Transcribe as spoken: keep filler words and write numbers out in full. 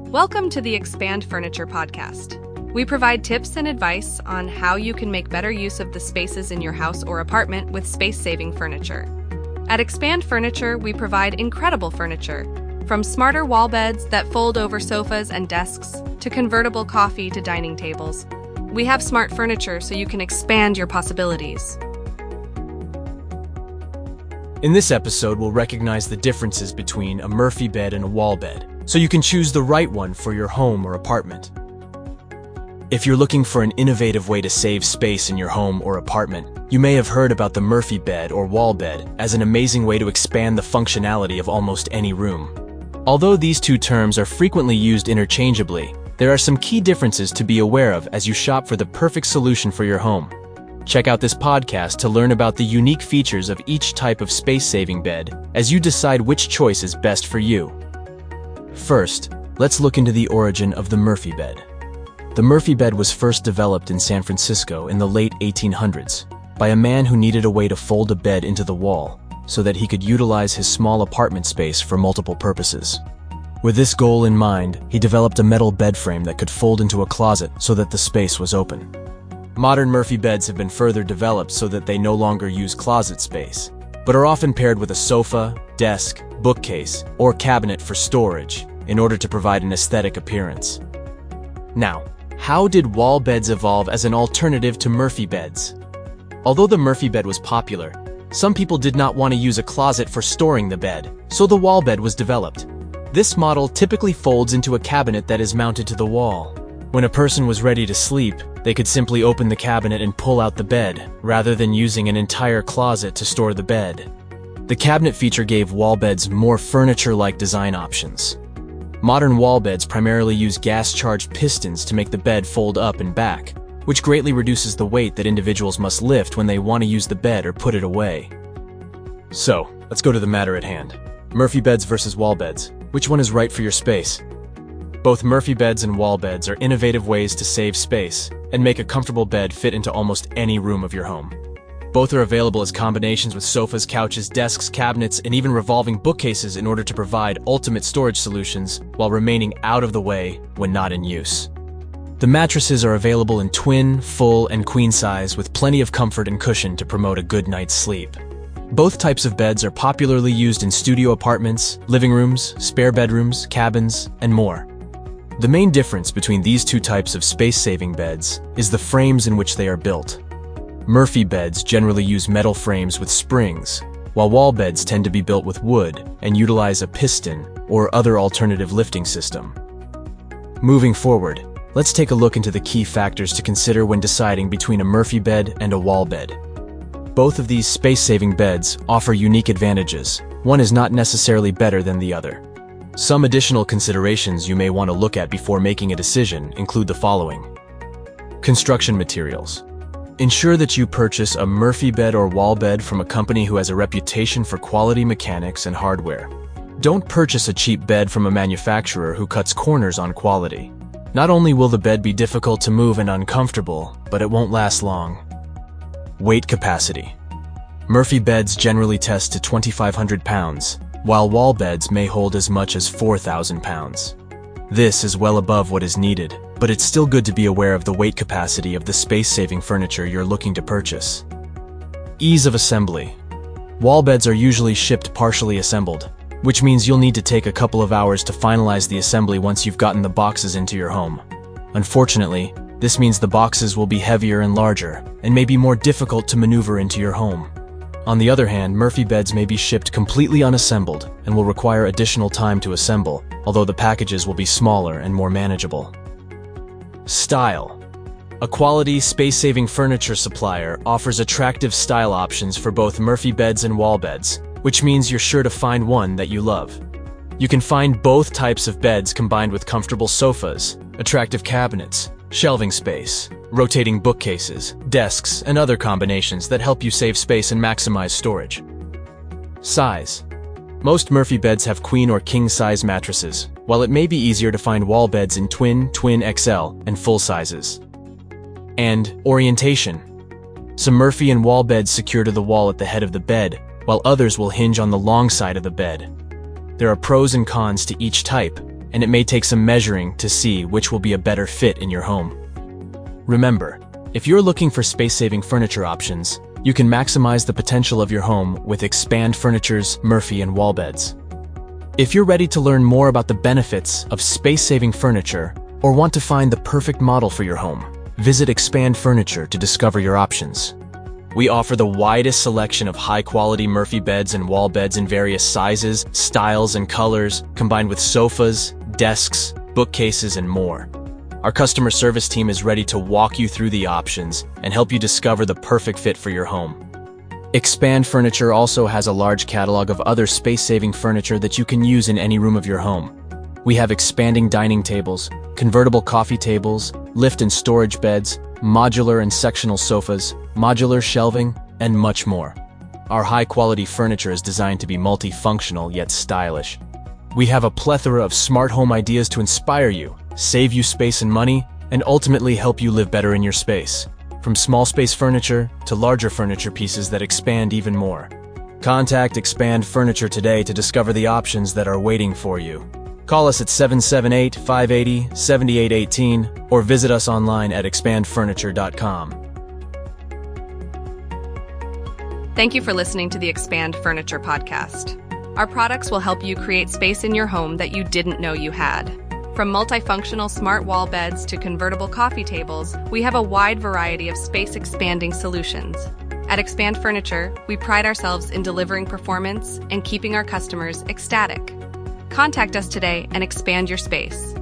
Welcome to the Expand Furniture podcast. We provide tips and advice on how you can make better use of the spaces in your house or apartment with space-saving furniture. At Expand Furniture, we provide incredible furniture, from smarter wall beds that fold over sofas and desks to convertible coffee to dining tables. We have smart furniture so you can expand your possibilities. In this episode, we'll recognize the differences between a Murphy bed and a wall bed, so you can choose the right one for your home or apartment. If you're looking for an innovative way to save space in your home or apartment, you may have heard about the Murphy bed or wall bed as an amazing way to expand the functionality of almost any room. Although these two terms are frequently used interchangeably, there are some key differences to be aware of as you shop for the perfect solution for your home. Check out this podcast to learn about the unique features of each type of space-saving bed as you decide which choice is best for you. First, let's look into the origin of the Murphy bed. The Murphy bed was first developed in San Francisco in the late eighteen hundreds by a man who needed a way to fold a bed into the wall so that he could utilize his small apartment space for multiple purposes. With this goal in mind, he developed a metal bed frame that could fold into a closet so that the space was open. Modern Murphy beds have been further developed so that they no longer use closet space, but are often paired with a sofa, desk, bookcase, or cabinet for storage in order to provide an aesthetic appearance. Now, how did wall beds evolve as an alternative to Murphy beds? Although the Murphy bed was popular, some people did not want to use a closet for storing the bed, so the wall bed was developed. This model typically folds into a cabinet that is mounted to the wall. When a person was ready to sleep, they could simply open the cabinet and pull out the bed, rather than using an entire closet to store the bed. The cabinet feature gave wall beds more furniture-like design options. Modern wall beds primarily use gas-charged pistons to make the bed fold up and back, which greatly reduces the weight that individuals must lift when they want to use the bed or put it away. So, let's go to the matter at hand. Murphy beds versus wall beds. Which one is right for your space? Both Murphy beds and wall beds are innovative ways to save space and make a comfortable bed fit into almost any room of your home. Both are available as combinations with sofas, couches, desks, cabinets, and even revolving bookcases in order to provide ultimate storage solutions while remaining out of the way when not in use. The mattresses are available in twin, full, and queen size with plenty of comfort and cushion to promote a good night's sleep. Both types of beds are popularly used in studio apartments, living rooms, spare bedrooms, cabins, and more. The main difference between these two types of space-saving beds is the frames in which they are built. Murphy beds generally use metal frames with springs, while wall beds tend to be built with wood and utilize a piston or other alternative lifting system. Moving forward, let's take a look into the key factors to consider when deciding between a Murphy bed and a wall bed. Both of these space-saving beds offer unique advantages. One is not necessarily better than the other. Some additional considerations you may want to look at before making a decision include the following. Construction materials. Ensure that you purchase a Murphy bed or wall bed from a company who has a reputation for quality mechanics and hardware. Don't purchase a cheap bed from a manufacturer who cuts corners on quality. Not only will the bed be difficult to move and uncomfortable, but it won't last long. Weight capacity. Murphy beds generally test to twenty-five hundred pounds, while wall beds may hold as much as four thousand pounds. This is well above what is needed, but it's still good to be aware of the weight capacity of the space-saving furniture you're looking to purchase. Ease of assembly. Wall beds are usually shipped partially assembled, which means you'll need to take a couple of hours to finalize the assembly once you've gotten the boxes into your home. Unfortunately, this means the boxes will be heavier and larger, and may be more difficult to maneuver into your home. On the other hand, Murphy beds may be shipped completely unassembled and will require additional time to assemble, although the packages will be smaller and more manageable. Style. A quality, space-saving furniture supplier offers attractive style options for both Murphy beds and wall beds, which means you're sure to find one that you love. You can find both types of beds combined with comfortable sofas, attractive cabinets, shelving space, rotating bookcases, desks, and other combinations that help you save space and maximize storage. Size. Most Murphy beds have queen or king size mattresses, while it may be easier to find wall beds in twin, twin X L, and full sizes. And orientation. Some Murphy and wall beds secure to the wall at the head of the bed, while others will hinge on the long side of the bed. There are pros and cons to each type, and it may take some measuring to see which will be a better fit in your home. Remember, if you're looking for space-saving furniture options, you can maximize the potential of your home with Expand Furniture's Murphy and wall beds. If you're ready to learn more about the benefits of space-saving furniture or want to find the perfect model for your home, visit Expand Furniture to discover your options. We offer the widest selection of high-quality Murphy beds and wall beds in various sizes, styles, and colors, combined with sofas, desks, bookcases, and more. Our customer service team is ready to walk you through the options and help you discover the perfect fit for your home. Expand Furniture also has a large catalog of other space-saving furniture that you can use in any room of your home. We have expanding dining tables, convertible coffee tables, lift and storage beds, modular and sectional sofas, modular shelving, and much more. Our high-quality furniture is designed to be multifunctional yet stylish. We have a plethora of smart home ideas to inspire you, save you space and money, and ultimately help you live better in your space. From small space furniture to larger furniture pieces that expand even more. Contact Expand Furniture today to discover the options that are waiting for you. Call us at seven seven eight, five eight zero, seven eight one eight or visit us online at expand furniture dot com. Thank you for listening to the Expand Furniture podcast. Our products will help you create space in your home that you didn't know you had. From multifunctional smart wall beds to convertible coffee tables, we have a wide variety of space-expanding solutions. At Expand Furniture, we pride ourselves in delivering performance and keeping our customers ecstatic. Contact us today and expand your space.